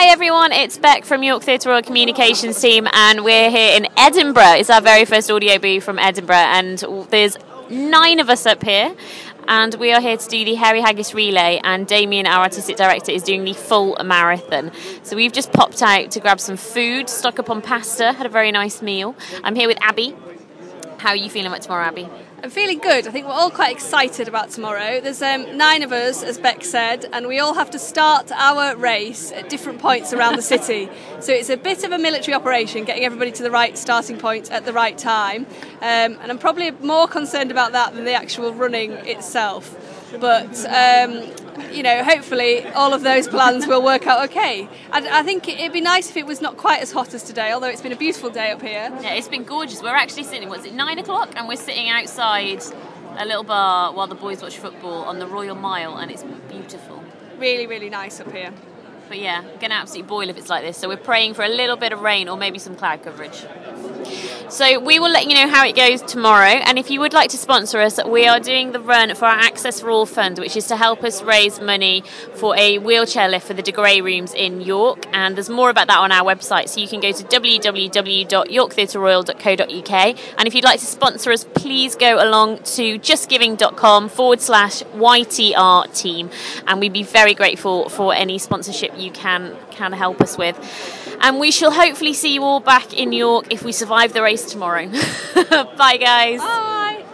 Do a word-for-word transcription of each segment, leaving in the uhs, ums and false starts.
Hi everyone, it's Beck from York Theatre Royal Communications team, and we're here in Edinburgh. It's our very first audio booth from Edinburgh, and there's nine of us up here, and we are here to do the Hairy Haggis Relay, and Damien, our artistic director, is doing the full marathon. So we've just popped out to grab some food, stock up on pasta, had a very nice meal. I'm here with Abby. How are you feeling about tomorrow, Abby? I'm feeling good. I think we're all quite excited about tomorrow. There's um, nine of us, as Beck said, and we all have to start our race at different points around the city. So it's a bit of a military operation, getting everybody to the right starting point at the right time. Um, and I'm probably more concerned about that than the actual running itself. But, um, you know, hopefully all of those plans will work out okay. I, I think it'd be nice if it was not quite as hot as today, although it's been a beautiful day up here. Yeah, it's been gorgeous. We're actually sitting, what's it, nine o'clock? And we're sitting outside a little bar while the boys watch football on the Royal Mile, and it's beautiful. Really, really nice up here. But yeah, going to absolutely boil if it's like this. So we're praying for a little bit of rain or maybe some cloud coverage. So we will let you know how it goes tomorrow, and if you would like to sponsor us, we are doing the run for our Access for All fund, which is to help us raise money for a wheelchair lift for the De Grey rooms in York, and there's more about that on our website, so you can go to w w w dot york theatre royal dot co dot u k, and if you'd like to sponsor us, please go along to justgiving.com forward slash YTR team, and we'd be very grateful for any sponsorship you can can help us with. And we shall hopefully see you all back in York if we survive the race tomorrow. Bye, guys. Bye.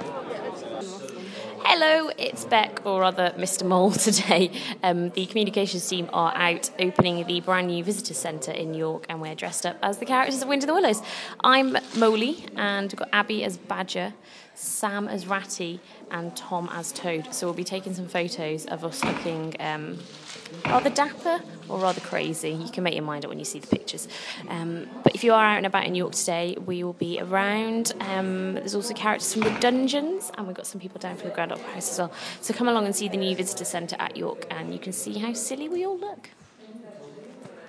Hello, it's Beck, or rather Mister Mole today. Um, the communications team are out opening the brand new visitor centre in York, and we're dressed up as the characters of Wind in the Willows. I'm Molly, and we've got Abby as Badger, Sam as Ratty, and Tom as Toad. So we'll be taking some photos of us looking um, rather dapper or rather crazy. You can make your mind up when you see the pictures. Um, but if you are out and about in York today, we will be around. Um, there's also characters from the dungeons, and we've got some people down from the Grand Opera House as well. So come along and see the new visitor centre at York, and you can see how silly we all look.